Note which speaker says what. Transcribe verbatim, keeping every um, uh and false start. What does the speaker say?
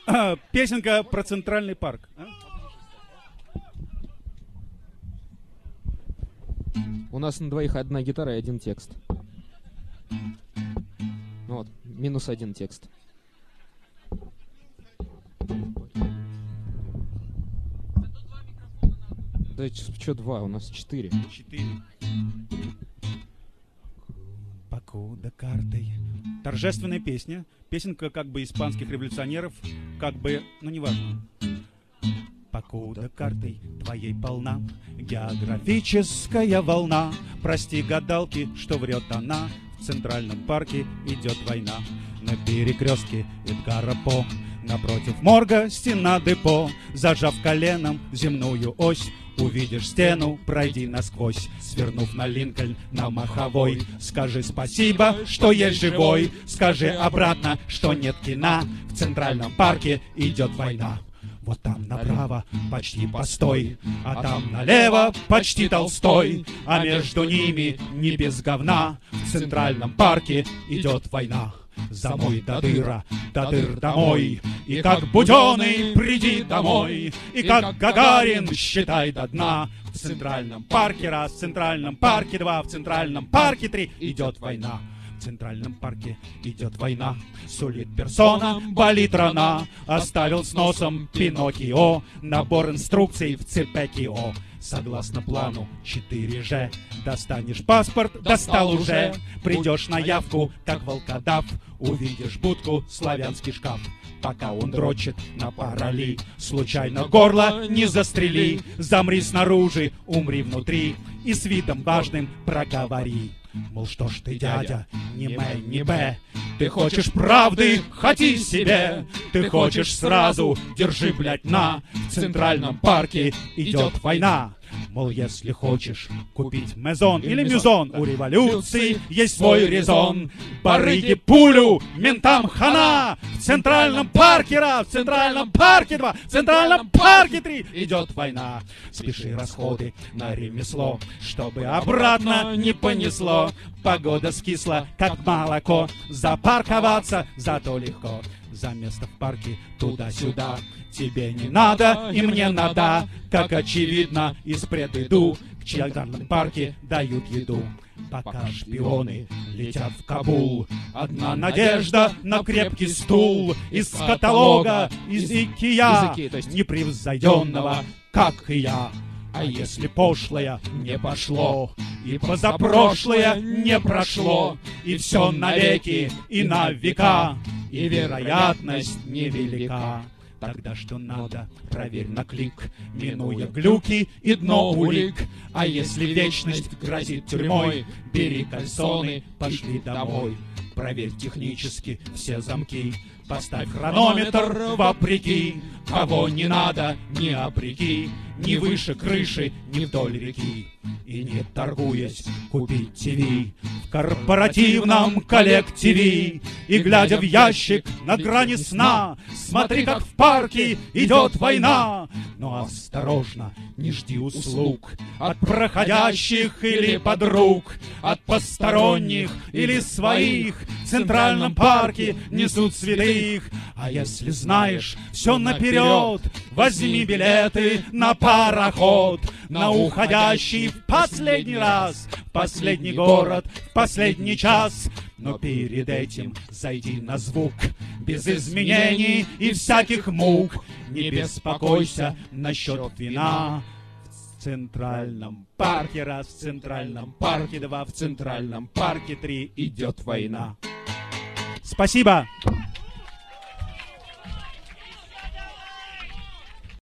Speaker 1: А, песенка про Центральный парк. А?
Speaker 2: У нас на двоих одна гитара и один текст. Вот, минус один текст. Да что два, у нас четыре.
Speaker 1: Четыре. Покуда картой. Торжественная песня. Песенка как бы испанских революционеров, как бы, ну неважно. Покуда картой твоей полна географическая волна. Прости гадалки, что врет она. В Центральном парке идет война. На перекрестке Эдгара По, напротив морга стена депо. Зажав коленом земную ось, увидишь стену, пройди насквозь. Свернув на Линкольн, на Маховой, скажи спасибо, что есть живой. Скажи обратно, что нет кино. В Центральном парке идет война. Вот там направо почти постой, а там налево почти Толстой. А между ними не без говна. В Центральном парке идет война. Замой до дыра, до дыр домой. И как Буденный приди домой. И как Гагарин считай до дна. В Центральном парке раз, в Центральном парке два, в Центральном парке три идет война. В Центральном парке идет война. Сулит персона, болит рана. Оставил с носом Пиноккио набор инструкций в ЦПКИО. Согласно плану четыре же, достанешь паспорт, достал уже. Придешь на явку, как волкодав, увидишь будку, славянский шкаф. Пока он дрочит на парали, случайно горло не застрели. Замри снаружи, умри внутри, и с видом важным проговори. Мол, что ж ты, дядя, не мэ, не бэ, ты хочешь правды, хоти себе. Ты хочешь сразу, держи, блядь, на. В Центральном парке идет война. Мол, если хочешь купить мезон или мюзон, у революции есть свой резон. Барыги пулю, ментам хана. В Центральном парке раз, в Центральном парке два, в Центральном парке три идет война. Спеши расходы на ремесло, чтобы обратно не понесло. Погода скисла, как молоко, запарковаться зато легко. За место в парке туда-сюда тебе не надо и мне надо. Как очевидно, из предыду в Центральном парке дают еду. Пока шпионы летят в Кабул, одна надежда на крепкий стул. Из каталога, из Икеа, непревзойденного, как и я. А если пошлое не пошло, и позапрошлое не прошло, и все навеки и на века, и вероятность невелика, тогда что надо, проверь на клик, минуя глюки и дно улик. А если вечность грозит тюрьмой, бери кальсоны, пошли домой. Проверь технически все замки, поставь хронометр вопреки. Кого не надо, не опреки, ни выше крыши, ни вдоль реки. И не торгуясь, купить ТВ в корпоративном коллективе. И глядя в ящик на грани сна, смотри, как в парке идет война. Но осторожно, не жди услуг от проходящих или подруг, от посторонних или своих. В Центральном парке несут святых. А если знаешь все наперед, возьми билеты на пароход, на уходящий в последний раз, в последний город, в последний час. Но перед этим зайди на звук, без изменений и всяких мук. Не беспокойся насчет вина. В Центральном парке раз, в Центральном парке два, в Центральном парке три идет война. Спасибо!